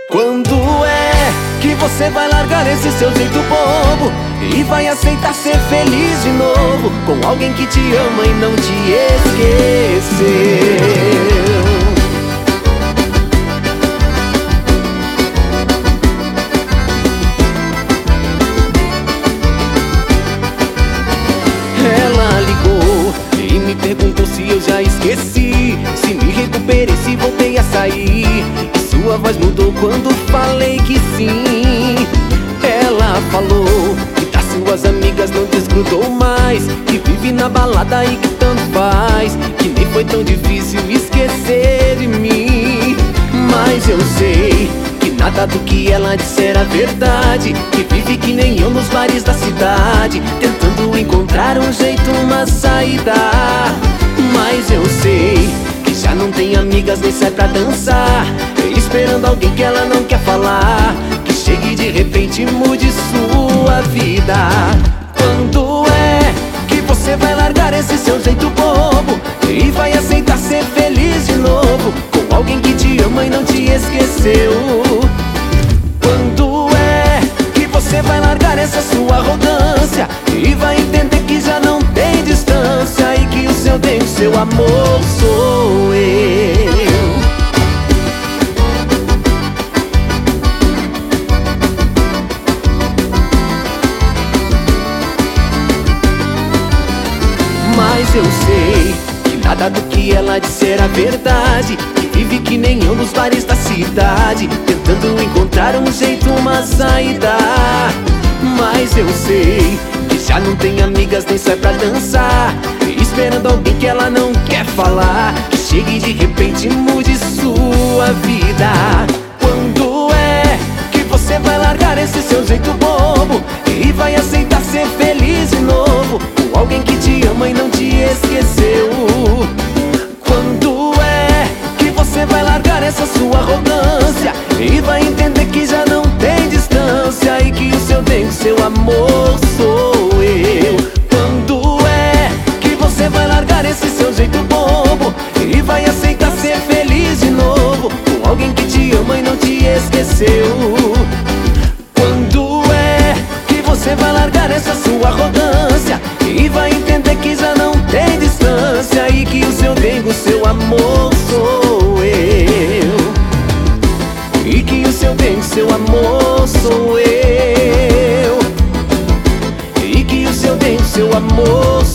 Quando é que você vai largar esse seu jeito bobo e vai aceitar ser feliz de novo com alguém que te ama e não te esqueceu? Ela ligou e me perguntou se eu já esqueci, se me recuperei, se voltei a sair. E sua voz mudou quando falei que sim. Ela falou que das suas amigas não desgrudou mais, que vive na balada e que tanto faz, que nem foi tão difícil esquecer de mim. Mas eu sei que nada do que ela disse era verdade, que vive que nem eu nos bares da cidade, tentando encontrar um jeito, uma saída. Mas eu sei que já não tem amigas nem sai pra dançar, esperando alguém que ela não quer falar, que chegue de repente e mude sua vida. Quando é que você vai largar esse seu jeito bobo e vai aceitar ser feliz de novo com alguém que te ama e não te esqueceu? Quando é que você vai largar essa sua arrogância e vai entender que já não tem distância e que o seu bem, o seu amor sou eu? Mas eu sei que nada do que ela disse era verdade, que vive que nem eu nos bares da cidade, tentando encontrar um jeito, uma saída. Mas eu sei que já não tem amigas nem sai pra dançar, esperando alguém que ela não quer falar, que chegue e de repente mude sua vida. Quando é que você vai largar esse seu jeito bobo e vai aceitar ser feliz de novo com alguém que te ama e não te esqueceu? Quando é que você vai largar essa sua arrogância e vai entender que já não tem distância e que o seu bem, o seu amor sou eu? Quando é que você vai largar esse seu jeito bobo e vai aceitar ser feliz de novo com alguém que te ama e não te esqueceu? Quando é que você vai largar essa sua arrogância e vai entender que já não tem distância e que o seu bem, o seu amor sou eu? E que o seu bem, o seu amor sou eu? E que o seu bem, o seu amor